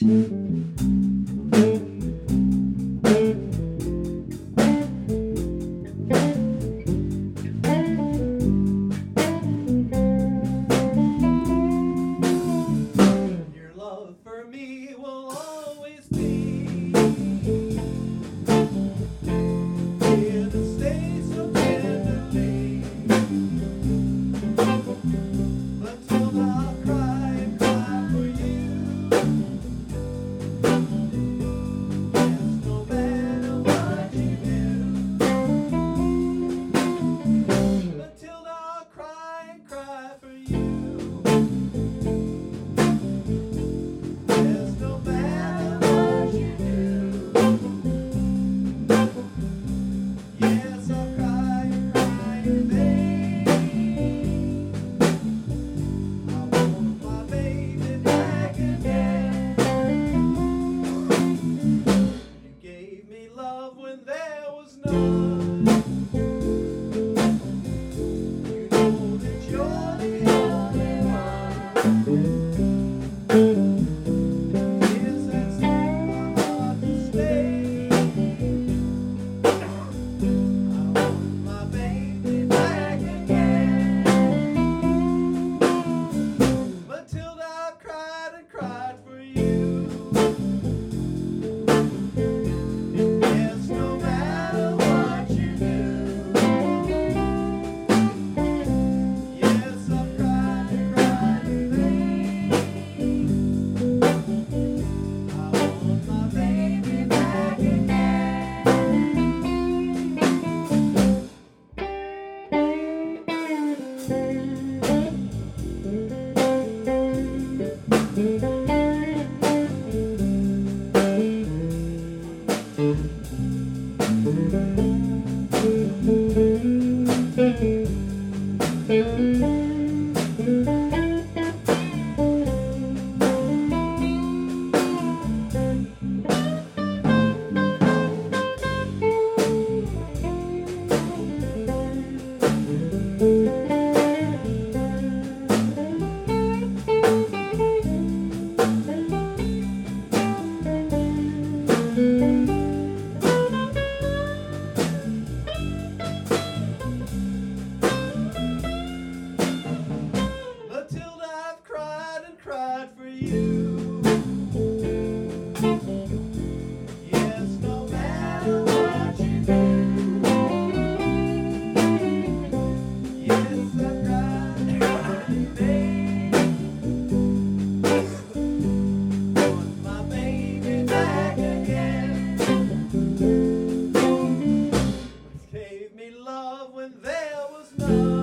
Your love for me will always be here to stay so tenderly. Until I'll cry and cry for you. Yes, no matter what you do. Until I'll cry and cry for you. Yes, no matter what you do. Yes, I'll cry and cry in vain. I want my baby back again. You gave me love when there was none. You know that you're the only one. Yes, that's in my heart to stay. I want my baby back again. Matilda, I cried and cried for you. Yes, no matter what you do. Yes, I've cried and cried in vain. I want my baby back Matilda, I've cried and cried for you. Yes, no matter what you do. Yes, I've cried and cried in vain. Want my baby back again. Gave me love when there was none.